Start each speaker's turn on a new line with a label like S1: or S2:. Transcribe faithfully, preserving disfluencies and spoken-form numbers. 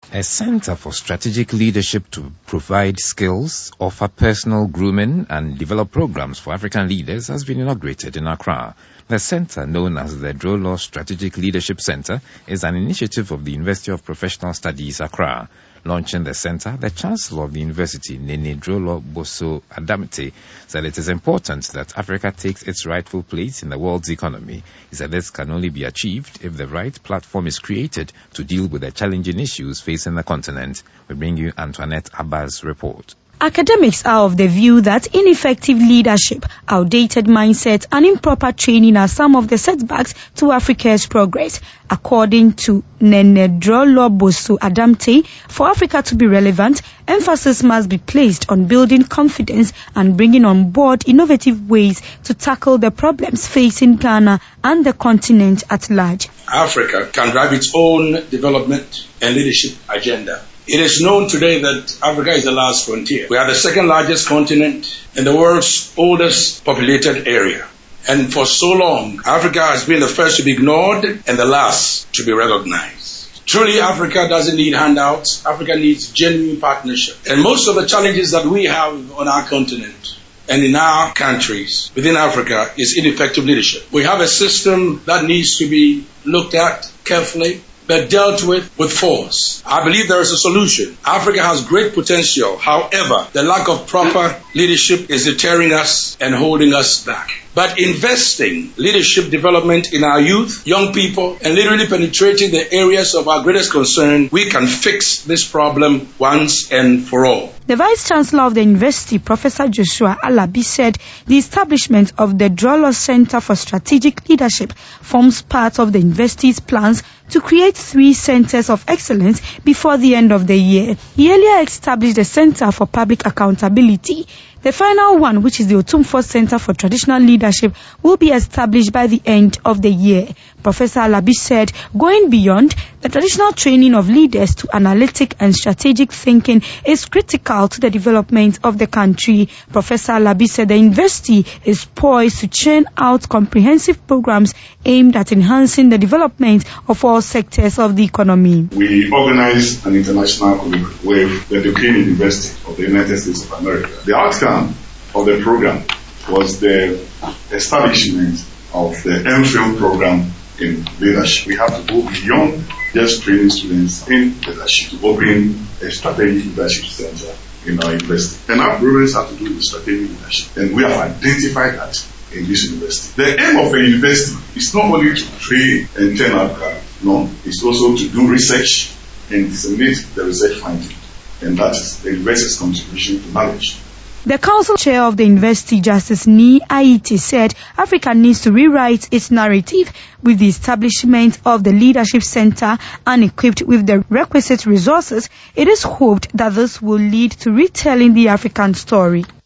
S1: A center for strategic leadership to provide skills, offer personal grooming and develop programs for African leaders has been inaugurated in Accra. The center, known as the Drolo Strategic Leadership Center, is an initiative of the University of Professional Studies, Accra. Launching the center, the Chancellor of the University, Nene Drolo Boso Adamte, said it is important that Africa takes its rightful place in the world's economy. He said this can only be achieved if the right platform is created to deal with the challenging issues facing the continent. We bring you Antoinette Abba's report.
S2: Academics are of the view that ineffective leadership, outdated mindset and improper training are some of the setbacks to Africa's progress. According to Nene Drolo Boso Adamte, for Africa to be relevant, emphasis must be placed on building confidence and bringing on board innovative ways to tackle the problems facing Ghana and the continent at large.
S3: Africa can drive its own development and leadership agenda. It is known today that Africa is the last frontier. We are the second largest continent in the world's oldest populated area. And for so long, Africa has been the first to be ignored and the last to be recognized. Truly, Africa doesn't need handouts. Africa needs genuine partnership. And most of the challenges that we have on our continent and in our countries within Africa is ineffective leadership. We have a system that needs to be looked at carefully, but dealt with with force. I believe there is a solution. Africa has great potential. However, the lack of proper leadership is deterring us and holding us back. But investing leadership development in our youth, young people, and literally penetrating the areas of our greatest concern, we can fix this problem once and for all.
S2: The Vice Chancellor of the University, Professor Joshua Alabi, said the establishment of the Drolo Center for Strategic Leadership forms part of the university's plans to create three centers of excellence before the end of the year. He earlier established the Center for Public Accountability. The final one, which is the Otumfuo Center for Traditional Leadership, will be established by the end of the year. Professor Alabi said, going beyond, the traditional training of leaders to analytic and strategic thinking is critical to the development of the country. Professor Alabi said the university is poised to churn out comprehensive programs aimed at enhancing the development of all sectors of the economy.
S4: We organized an international colloquium with the Duquesne University of the United States of America. The outcome of the program was the establishment of the M Phil program in leadership. We have to go beyond just training students in leadership to open a strategic leadership center in our university. And our programs have to do with strategic leadership. And we have identified that in this university. The aim of a university is not only to train and turn out graduates. No, it's also to do research and disseminate the research findings. And that is the university's contribution to knowledge.
S2: The council chair of the university, Justice Ni Aiti, said Africa needs to rewrite its narrative with the establishment of the Leadership Center and equipped with the requisite resources. It is hoped that this will lead to retelling the African story.